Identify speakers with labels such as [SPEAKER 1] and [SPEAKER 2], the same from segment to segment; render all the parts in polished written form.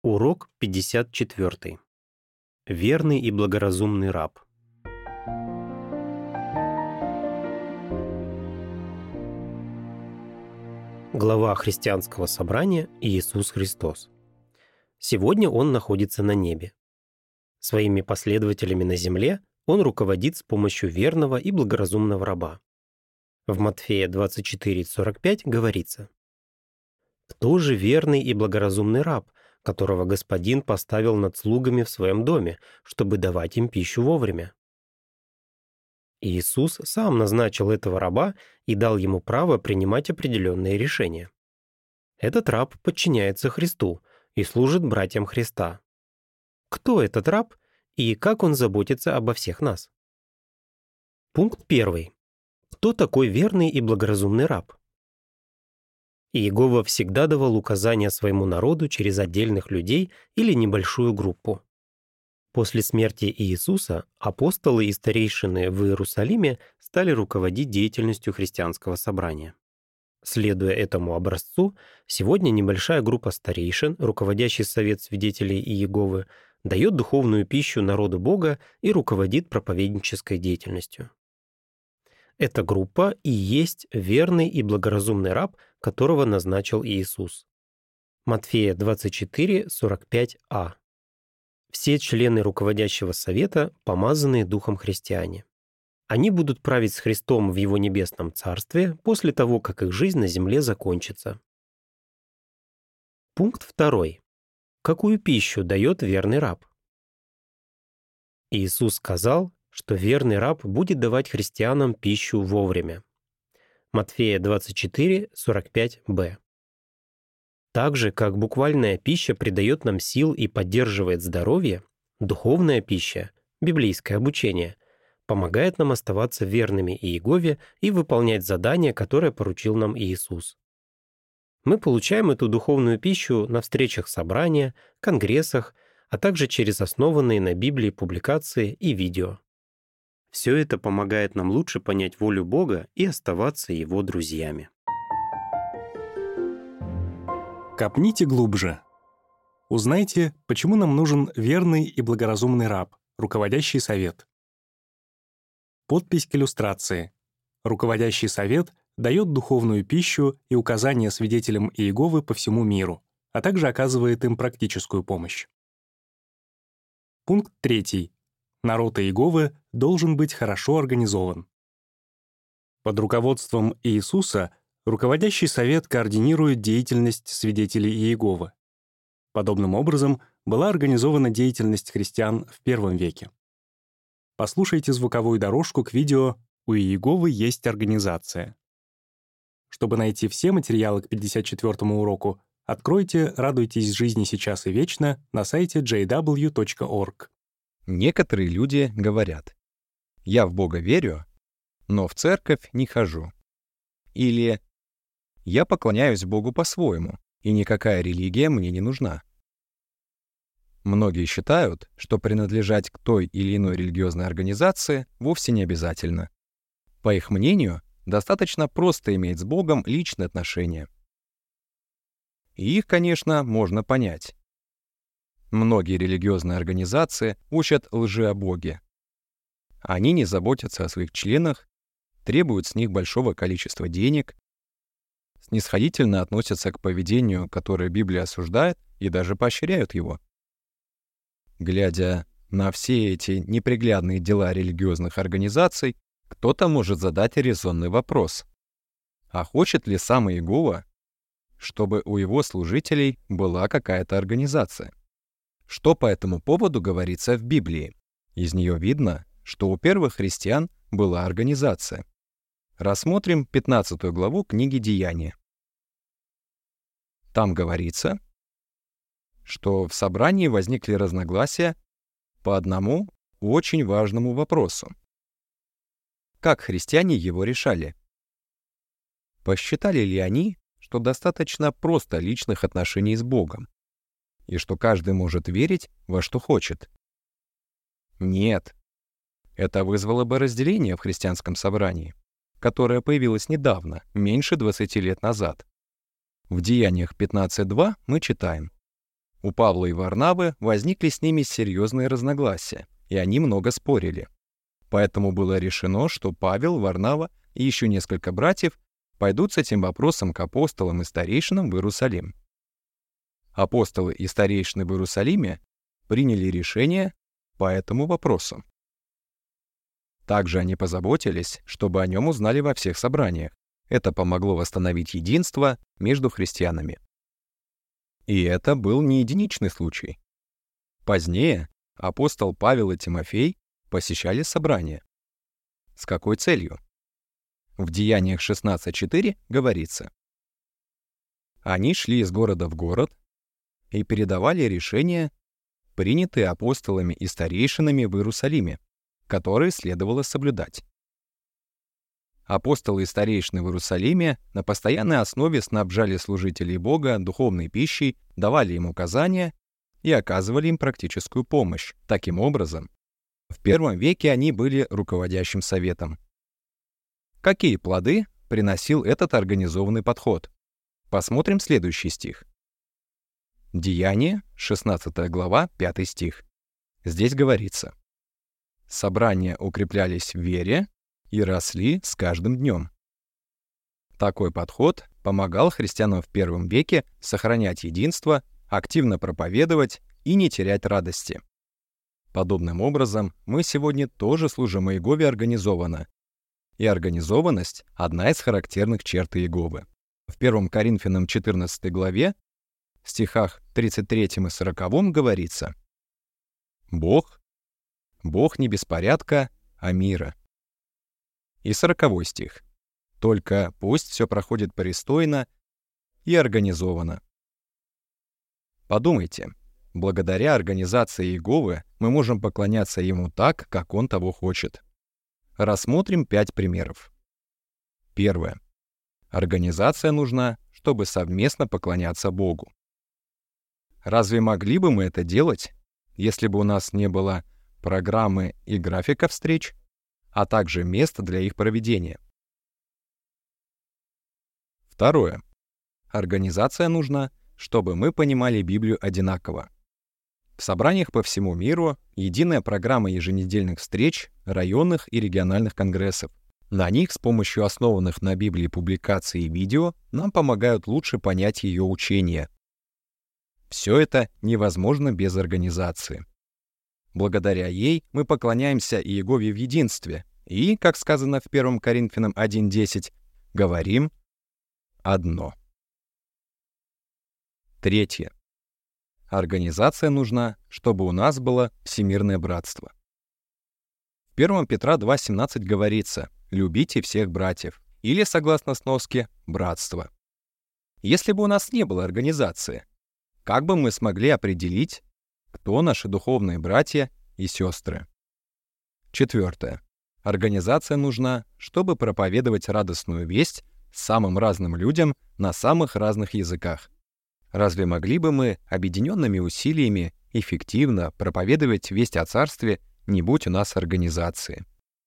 [SPEAKER 1] Урок 54. Верный и благоразумный раб. Глава христианского собрания Иисус Христос. Сегодня Он находится на небе. Своими последователями на земле Он руководит с помощью верного и благоразумного раба. В Матфея 24:45 говорится: «Кто же верный и благоразумный раб, которого господин поставил над слугами в своем доме, чтобы давать им пищу вовремя?» Иисус сам назначил этого раба и дал ему право принимать определенные решения. Этот раб подчиняется Христу и служит братьям Христа. Кто этот раб и как он заботится обо всех нас? Пункт 1. Кто такой верный и благоразумный раб? Иегова всегда давал указания своему народу через отдельных людей или небольшую группу. После смерти Иисуса апостолы и старейшины в Иерусалиме стали руководить деятельностью христианского собрания. Следуя этому образцу, сегодня небольшая группа старейшин, руководящий совет свидетелей Иеговы, дает духовную пищу народу Бога и руководит проповеднической деятельностью. Эта группа и есть верный и благоразумный раб, которого назначил Иисус. Матфея 24:45а. Все члены руководящего совета помазанные Духом христиане. Они будут править с Христом в Его небесном царстве после того, как их жизнь на земле закончится. Пункт 2. Какую пищу дает верный раб? Иисус сказал, что верный раб будет давать христианам пищу вовремя. Матфея 24:45б. Так же, как буквальная пища придает нам сил и поддерживает здоровье, духовная пища, библейское обучение, помогает нам оставаться верными Иегове и выполнять задание, которое поручил нам Иисус. Мы получаем эту духовную пищу на встречах собрания, конгрессах, а также через основанные на Библии публикации и видео. Все это помогает нам лучше понять волю Бога и оставаться Его друзьями.
[SPEAKER 2] Копните глубже. Узнайте, почему нам нужен верный и благоразумный раб, руководящий совет. Подпись к иллюстрации. Руководящий совет дает духовную пищу и указания свидетелям Иеговы по всему миру, а также оказывает им практическую помощь. Пункт 3. Народ Иеговы должен быть хорошо организован. Под руководством Иисуса руководящий совет координирует деятельность свидетелей Иеговы. Подобным образом была организована деятельность христиан в I веке. Послушайте звуковую дорожку к видео «У Иеговы есть организация». Чтобы найти все материалы к 54-му уроку, откройте «Радуйтесь жизни сейчас и вечно» на сайте jw.org.
[SPEAKER 3] Некоторые люди говорят: «Я в Бога верю, но в церковь не хожу». Или «Я поклоняюсь Богу по-своему, и никакая религия мне не нужна». Многие считают, что принадлежать к той или иной религиозной организации вовсе не обязательно. По их мнению, достаточно просто иметь с Богом личные отношения. И их, конечно, можно понять. Многие религиозные организации учат лжи о Боге. Они не заботятся о своих членах, требуют с них большого количества денег, снисходительно относятся к поведению, которое Библия осуждает, и даже поощряют его. Глядя на все эти неприглядные дела религиозных организаций, кто-то может задать резонный вопрос: а хочет ли сам Иегова, чтобы у его служителей была какая-то организация? Что по этому поводу говорится в Библии? Из нее видно, что у первых христиан была организация. Рассмотрим 15 главу книги «Деяния». Там говорится, что в собрании возникли разногласия по одному очень важному вопросу. Как христиане его решали? Посчитали ли они, что достаточно просто личных отношений с Богом, и что каждый может верить во что хочет? Нет. Это вызвало бы разделение в христианском собрании, которое появилось недавно, меньше 20 лет назад. В Деяниях 15:2 мы читаем: У Павла и Варнавы возникли с ними серьезные разногласия, и они много спорили. Поэтому было решено, что Павел, Варнава и еще несколько братьев пойдут с этим вопросом к апостолам и старейшинам в Иерусалим. Апостолы и старейшины в Иерусалиме приняли решение по этому вопросу. Также они позаботились, чтобы о нем узнали во всех собраниях. Это помогло восстановить единство между христианами. И это был не единичный случай. Позднее апостол Павел и Тимофей посещали собрания. С какой целью? В Деяниях 16:4 говорится: «Они шли из города в город и передавали решения, принятые апостолами и старейшинами в Иерусалиме, которые следовало соблюдать». Апостолы и старейшины в Иерусалиме на постоянной основе снабжали служителей Бога духовной пищей, давали им указания и оказывали им практическую помощь. Таким образом, в первом веке они были руководящим советом. Какие плоды приносил этот организованный подход? Посмотрим следующий стих. Деяния, 16 глава, 5 стих. Здесь говорится: «Собрания укреплялись в вере и росли с каждым днем». Такой подход помогал христианам в первом веке сохранять единство, активно проповедовать и не терять радости. Подобным образом, мы сегодня тоже служим Иегове организованно. И организованность — одна из характерных черт Иеговы. В 1 Коринфянам 14 главе, в стихах 33 и 40 говорится: «Бог не беспорядка, а мира». И 40 стих: «Только пусть все проходит пристойно и организованно». Подумайте, благодаря организации Иеговы мы можем поклоняться Ему так, как Он того хочет. Рассмотрим 5 примеров. Первое. Организация нужна, чтобы совместно поклоняться Богу. Разве могли бы мы это делать, если бы у нас не было программы и графика встреч, а также места для их проведения? Второе. Организация нужна, чтобы мы понимали Библию одинаково. В собраниях по всему миру единая программа еженедельных встреч, районных и региональных конгрессов. На них с помощью основанных на Библии публикаций и видео нам помогают лучше понять ее учение. Все это невозможно без организации. Благодаря ей мы поклоняемся Иегове в единстве и, как сказано в 1 Коринфянам 1:10, говорим одно. Третье. Организация нужна, чтобы у нас было всемирное братство. В 1 Петра 2:17 говорится: «Любите всех братьев», или, согласно сноске, «братство». Если бы у нас не было организации, как бы мы смогли определить, кто наши духовные братья и сестры? Четвертое. Организация нужна, чтобы проповедовать радостную весть самым разным людям на самых разных языках. Разве могли бы мы объединенными усилиями эффективно проповедовать весть о Царстве, не будь у нас организации?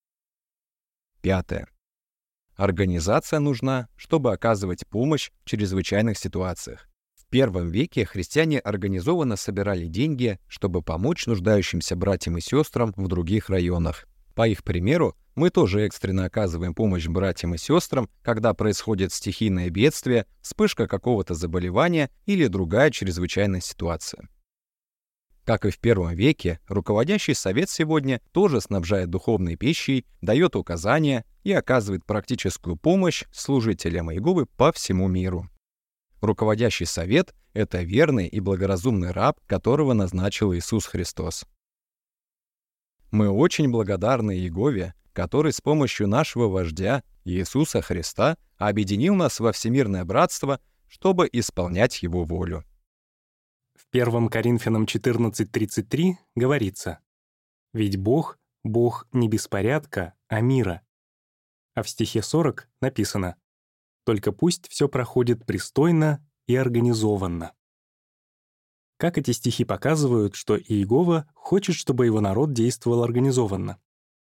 [SPEAKER 3] Пятое. Организация нужна, чтобы оказывать помощь в чрезвычайных ситуациях. В первом веке христиане организованно собирали деньги, чтобы помочь нуждающимся братьям и сестрам в других районах. По их примеру, мы тоже экстренно оказываем помощь братьям и сестрам, когда происходит стихийное бедствие, вспышка какого-то заболевания или другая чрезвычайная ситуация. Как и в первом веке, руководящий совет сегодня тоже снабжает духовной пищей, дает указания и оказывает практическую помощь служителям Иеговы по всему миру. Руководящий совет — это верный и благоразумный раб, которого назначил Иисус Христос. Мы очень благодарны Иегове, который с помощью нашего вождя Иисуса Христа объединил нас во всемирное братство, чтобы исполнять Его волю.
[SPEAKER 2] В 1 Коринфянам 14:33 говорится: «Ведь Бог не беспорядка, а мира». А в стихе 40 написано: «Только пусть все проходит пристойно и организованно». Как эти стихи показывают, что Иегова хочет, чтобы его народ действовал организованно?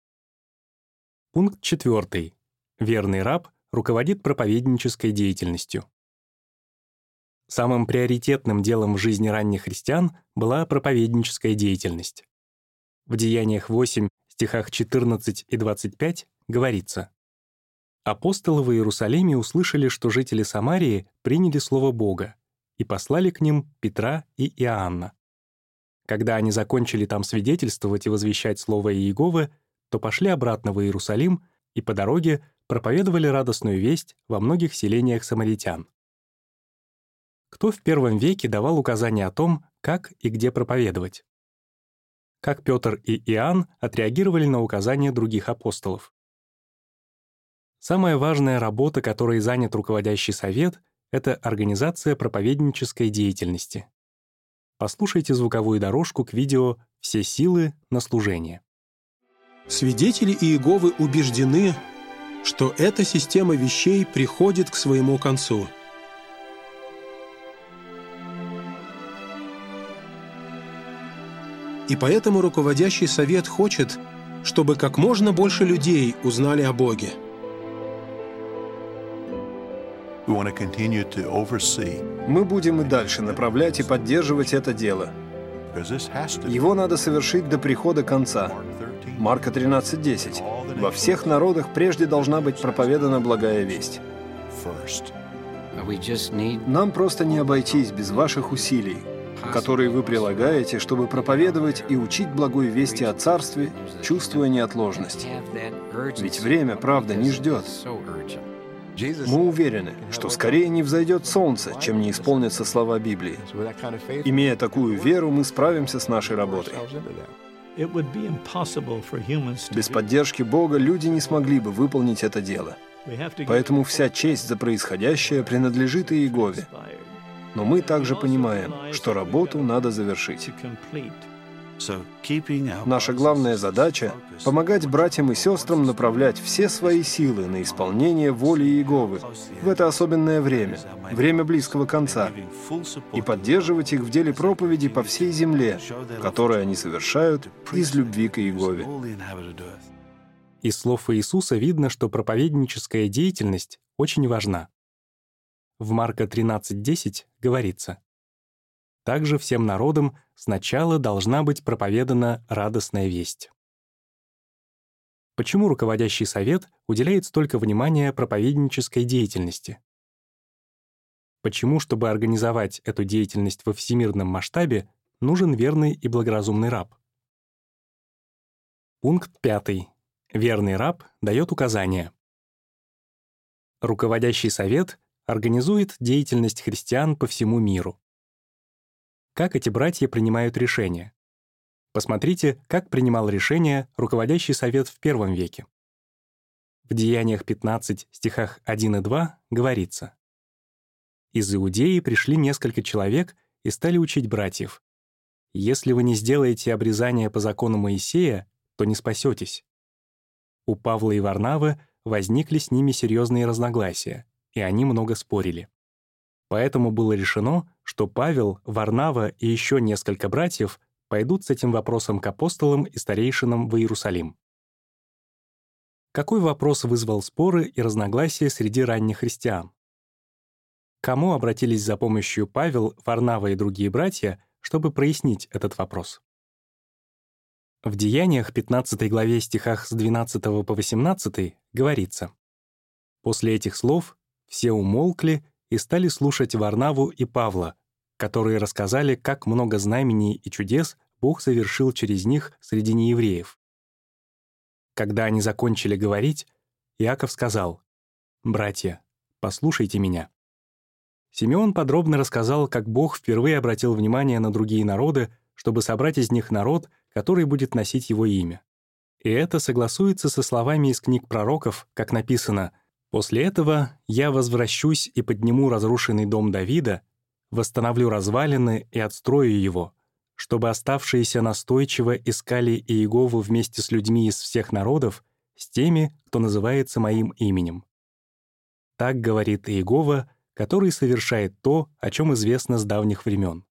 [SPEAKER 2] Пункт 4. Верный раб руководит проповеднической деятельностью. Самым приоритетным делом в жизни ранних христиан была проповедническая деятельность. В Деяниях 8, стихах 14 и 25 говорится: «Апостолы в Иерусалиме услышали, что жители Самарии приняли слово Бога, и послали к ним Петра и Иоанна. Когда они закончили там свидетельствовать и возвещать слово Иеговы, то пошли обратно в Иерусалим и по дороге проповедовали радостную весть во многих селениях самаритян». Кто в первом веке давал указания о том, как и где проповедовать? Как Петр и Иоанн отреагировали на указания других апостолов? Самая важная работа, которой занят руководящий совет, это организация проповеднической деятельности. Послушайте звуковую дорожку к видео «Все силы на служение».
[SPEAKER 4] Свидетели Иеговы убеждены, что эта система вещей приходит к своему концу. И поэтому руководящий совет хочет, чтобы как можно больше людей узнали о Боге.
[SPEAKER 5] Мы будем и дальше направлять и поддерживать это дело. Его надо совершить до прихода конца. Марка 13:10. Во всех народах прежде должна быть проповедана благая весть. Нам просто не обойтись без ваших усилий, которые вы прилагаете, чтобы проповедовать и учить благой вести о Царстве, чувствуя неотложность. Ведь время, правда, не ждет. Мы уверены, что скорее не взойдет солнце, чем не исполнятся слова Библии. Имея такую веру, мы справимся с нашей работой. Без поддержки Бога люди не смогли бы выполнить это дело. Поэтому вся честь за происходящее принадлежит Иегове. Но мы также понимаем, что работу надо завершить. Наша главная задача — помогать братьям и сестрам направлять все свои силы на исполнение воли Иеговы в это особенное время, время близкого конца, и поддерживать их в деле проповеди по всей земле, которое они совершают из любви к Иегове.
[SPEAKER 2] Из слов Иисуса видно, что проповедническая деятельность очень важна. В Марка 13:10 говорится: «Также всем народам сначала должна быть проповедана радостная весть». Почему руководящий совет уделяет столько внимания проповеднической деятельности? Почему, чтобы организовать эту деятельность во всемирном масштабе, нужен верный и благоразумный раб? Пункт 5. Верный раб дает указания. Руководящий совет организует деятельность христиан по всему миру. Как эти братья принимают решения? Посмотрите, как принимал решение руководящий совет в первом веке. В Деяниях 15, стихах 1 и 2 говорится: «Из Иудеи пришли несколько человек и стали учить братьев: если вы не сделаете обрезание по закону Моисея, то не спасетесь». У Павла и Варнавы возникли с ними серьезные разногласия, и они много спорили. Поэтому было решено, что Павел, Варнава и еще несколько братьев пойдут с этим вопросом к апостолам и старейшинам в Иерусалим. Какой вопрос вызвал споры и разногласия среди ранних христиан? К кому обратились за помощью Павел, Варнава и другие братья, чтобы прояснить этот вопрос? В Деяниях 15 главе стихах с 12 по 18 говорится: «После этих слов все умолкли и стали слушать Варнаву и Павла, которые рассказали, как много знамений и чудес Бог совершил через них среди неевреев. Когда они закончили говорить, Иаков сказал: «Братья, послушайте меня». Симеон подробно рассказал, как Бог впервые обратил внимание на другие народы, чтобы собрать из них народ, который будет носить его имя. И это согласуется со словами из книг пророков, как написано: «После этого я возвращусь и подниму разрушенный дом Давида, восстановлю развалины и отстрою его, чтобы оставшиеся настойчиво искали Иегову вместе с людьми из всех народов, с теми, кто называется моим именем». Так говорит Иегова, который совершает то, о чем известно с давних времен.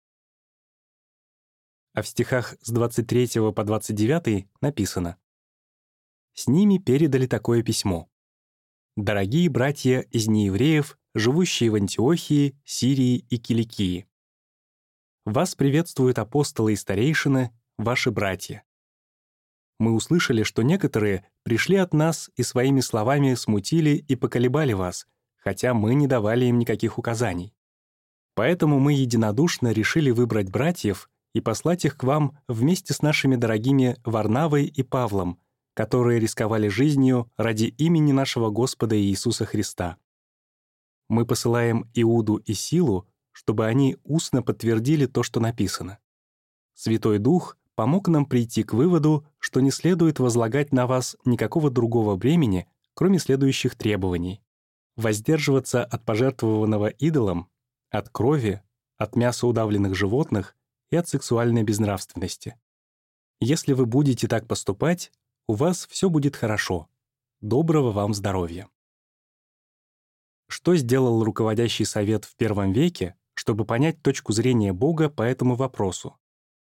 [SPEAKER 2] А в стихах с 23 по 29 написано: «С ними передали такое письмо: Дорогие братья из неевреев, живущие в Антиохии, Сирии и Киликии. Вас приветствуют апостолы и старейшины, ваши братья. Мы услышали, что некоторые пришли от нас и своими словами смутили и поколебали вас, хотя мы не давали им никаких указаний. Поэтому мы единодушно решили выбрать братьев и послать их к вам вместе с нашими дорогими Варнавой и Павлом, которые рисковали жизнью ради имени нашего Господа Иисуса Христа. Мы посылаем Иуду и Силу, чтобы они устно подтвердили то, что написано. Святой Дух помог нам прийти к выводу, что не следует возлагать на вас никакого другого бремени, кроме следующих требований: воздерживаться от пожертвованного идолам, от крови, от мяса удавленных животных и от сексуальной безнравственности. Если вы будете так поступать, у вас все будет хорошо. Доброго вам здоровья. Что сделал руководящий совет в первом веке, чтобы понять точку зрения Бога по этому вопросу?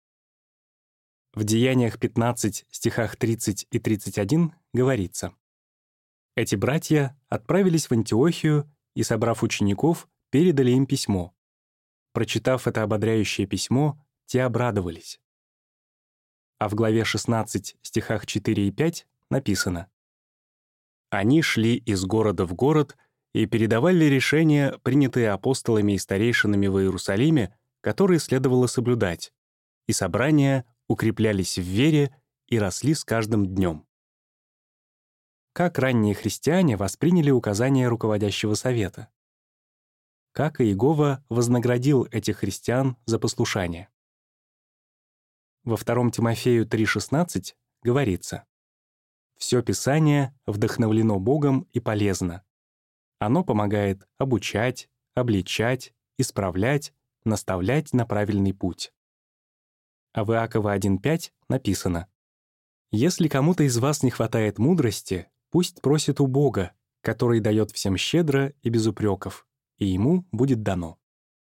[SPEAKER 2] В Деяниях 15, стихах 30 и 31 говорится: «Эти братья отправились в Антиохию и, собрав учеников, передали им письмо. Прочитав это ободряющее письмо, те обрадовались». А в главе 16, стихах 4 и 5 написано: «Они шли из города в город и передавали решения, принятые апостолами и старейшинами в Иерусалиме, которые следовало соблюдать, и собрания укреплялись в вере и росли с каждым днем». Как ранние христиане восприняли указания руководящего совета? Как Иегова вознаградил этих христиан за послушание? Во 2 Тимофею 3,16 говорится: «Все Писание вдохновлено Богом и полезно. Оно помогает обучать, обличать, исправлять, наставлять на правильный путь». А в Иакова 1,5 написано: «Если кому-то из вас не хватает мудрости, пусть просит у Бога, который дает всем щедро и без упреков, и ему будет дано».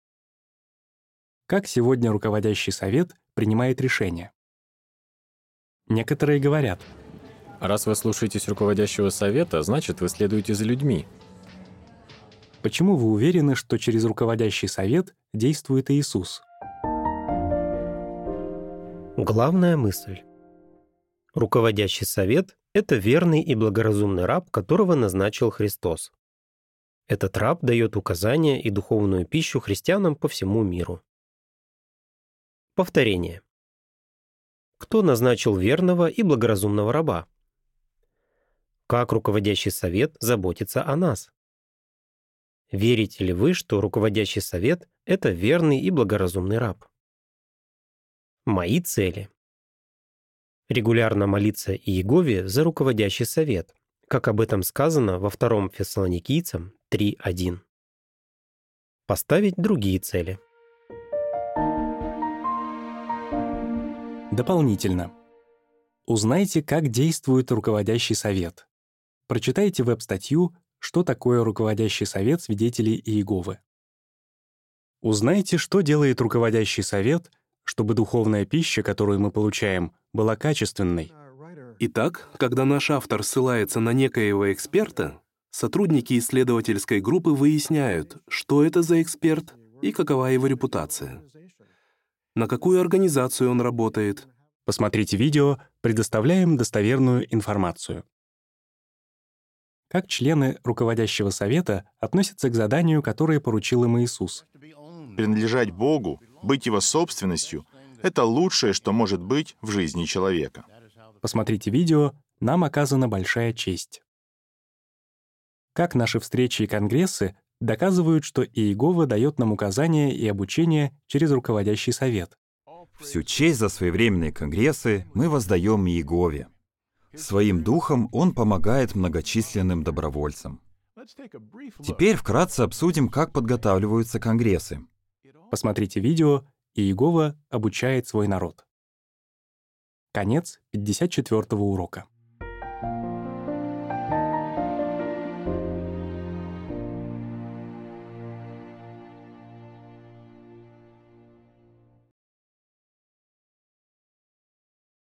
[SPEAKER 2] Как сегодня руководящий совет принимает решения? Некоторые говорят:
[SPEAKER 6] Раз вы слушаетесь руководящего совета, значит, вы следуете за людьми.
[SPEAKER 2] почему вы уверены, что через руководящий совет действует Иисус?
[SPEAKER 1] Главная мысль. Руководящий совет — это верный и благоразумный раб, которого назначил Христос. Этот раб дает указания и духовную пищу христианам по всему миру. Повторение. Кто назначил верного и благоразумного раба? Как руководящий совет заботится о нас? Верите ли вы, что руководящий совет — это верный и благоразумный раб? Мои цели. Регулярно молиться Иегове за руководящий совет, как об этом сказано во 2 Фессалоникийцам 3:1. Поставить другие цели.
[SPEAKER 2] Дополнительно. Узнайте, как действует руководящий совет. Прочитайте веб-статью «Что такое руководящий совет свидетелей Иеговы?». Узнайте, что делает руководящий совет, чтобы духовная пища, которую мы получаем, была качественной.
[SPEAKER 7] Итак, когда наш автор ссылается на некоего эксперта, сотрудники исследовательской группы выясняют, что это за эксперт и какова его репутация. На какую организацию он работает.
[SPEAKER 2] Посмотрите видео, предоставляем достоверную информацию. Как члены руководящего совета относятся к заданию, которое поручил им Иисус?
[SPEAKER 8] Принадлежать Богу, быть Его собственностью — это лучшее, что может быть в жизни человека.
[SPEAKER 2] Посмотрите видео, нам оказана большая честь. Как наши встречи и конгрессы доказывают, что Иегова дает нам указания и обучение через руководящий совет?
[SPEAKER 9] Всю честь за своевременные конгрессы мы воздаем Иегове. Своим духом Он помогает многочисленным добровольцам. Теперь вкратце обсудим, как подготавливаются конгрессы.
[SPEAKER 2] Посмотрите видео «Иегова обучает свой народ». Конец 54-го урока.